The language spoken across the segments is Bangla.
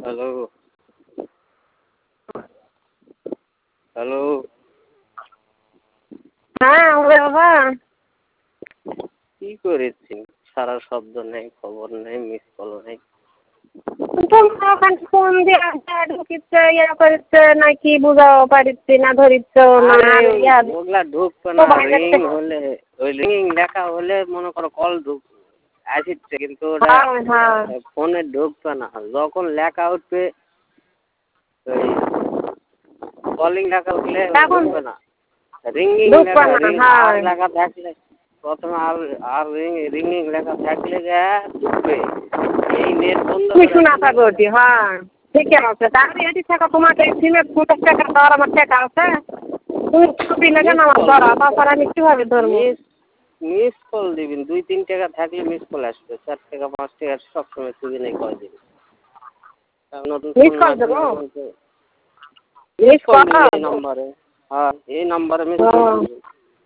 Hello hello. হ্যাঁ ওরে বাবা, কি করেছি? সারা শব্দ নেই, খবর নেই, মিস কল নেই। তোমরা ওখানে ফোন দিয়ে ঢুকিচ্ছে ইয়া করিচ্ছে নাকি বুঝাও পারিচ্ছি না ধরিচ্ছ না ওগুলা ঢুকতো না। রিং হলে ওই রিং লেখা হলে মনে করো কল আসছে, কিন্তু ওটা ফোনে ঢুকতো না। যখন লেখা উঠবে ওই কলিং লেখা উঠলে ঢুকবে না। রিঙ্গিং লেখা থাকলে প্রথমে আর রিঙ্গিং লেখা থাকলে ঢুকবে। এই নেট বন্ধ শোনা থাকো। হ্যাঁ ঠিকই আছে। তাহলে এটি থাকা তোমাকে সিমে 50 টাকা দেওয়ার আমার টাকা আছে। তুমি ছবি লেগে আমার ধরা, তাছাড়া আমি কিভাবে ধরবো? মিস কল দিবেন। 2-3 টাকা থাকলে মিস কল আসবে। 4 টাকা 5 টাকা সবসময় ছবি নেই কল দিবেন। মিস কল দেবো? মিস কল এই নম্বরে। হ্যাঁ এই নম্বরে মিস কল দিবেন।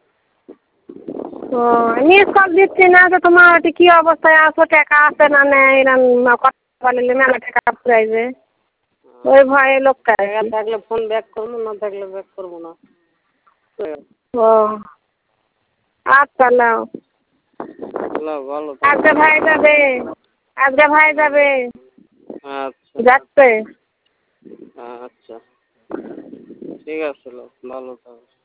মিস কল দিচ্ছি না তো তোমার কি অবস্থায় আছো, টাকা আছে না নেই কথা বললে মেলা টাকা ফুরাইবে, ওই ভয়ে লোকটা থাকলে ফোন ব্যাক করবো, না থাকলে ব্যাক করবো না। ও আচ্ছা নাও। ভালো আজকে ভাই যাবে, আজকে ভাই যাবে। আচ্ছা যাচ্ছে। আচ্ছা ঠিক আছে, ভালো থাকো।